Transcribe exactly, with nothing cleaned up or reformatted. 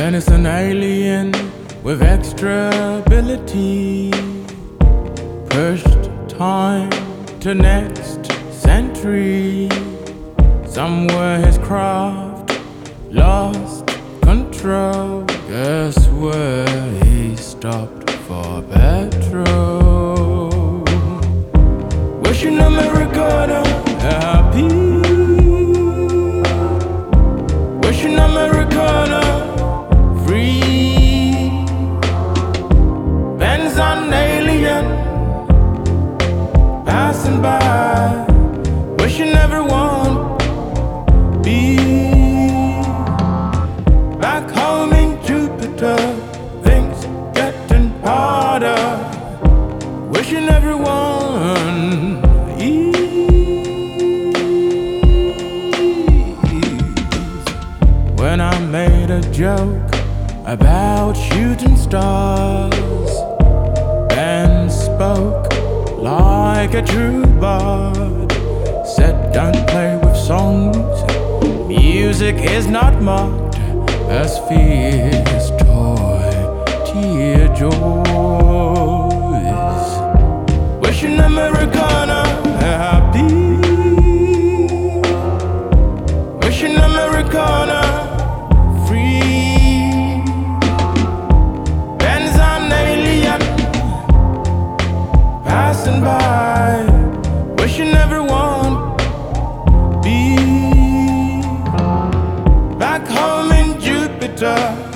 Then it's an alien with extra ability, pushed time to next century. Somewhere his craft lost control. Guess where he stopped for petrol? Wishing Americana happy, wishing Americana free. Ben's an alien passing by, wishing everyone be back home in Jupiter. Things getting harder, wishing everyone ease. When I made a joke about shooting stars, Ben spoke like a true bard. Said don't play with songs, music is not marked as fear's toy tear joys. Wishing Americana happy, wishing Americana free. Ben's an alien passing by, wishing everyone be back home in Jupiter.